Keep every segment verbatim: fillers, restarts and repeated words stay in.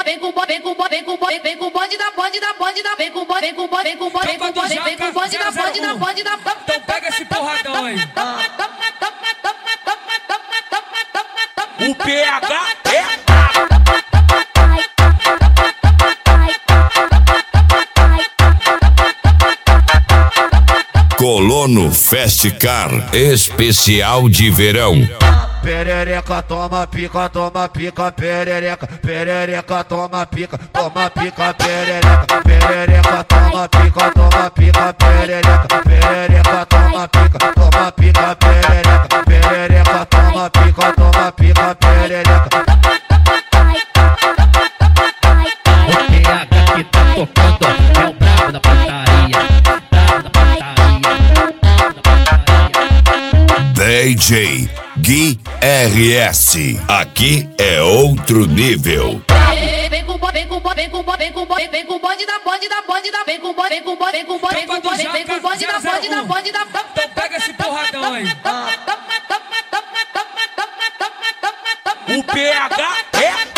vem com vem com vem com vem com bonde da bonde da bonde da vem com vem com vem com vem com vem com bonde da bonde da bonde da. Então pega esse porradão aí. O P H é Colono Festcar especial de verão. Perereca, toma pica, toma pica, perereca, perereca, toma pica, toma pica, perereca, perereca, toma pica, toma pica, perereca, perereca, toma pica, toma pica, perereca, perereca, toma pica, toma pica, perereca. O P H que tá tocando é o brabo da putaria, brabo da putaria, brabo da putaria. D J Gui R S, aqui é outro nível. Vem com vem com vem com vem com vem com bonde da bonde da bonde da vem com vem com vem com vem com vem com bonde da bonde da bonde da. Então pega esse porradão aí. O P H é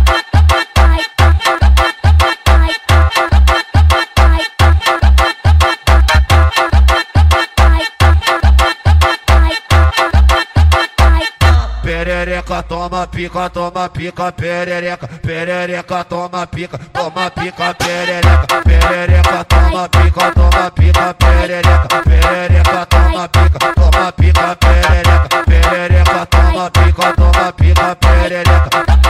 Perereca, toma pica, toma pica, perereca, perereca, toma pica, toma pica, perereca, perereca, toma pica, toma pica, perereca, perereca, toma pica, toma pica, perereca, perereca, toma pica, toma pica, perereca.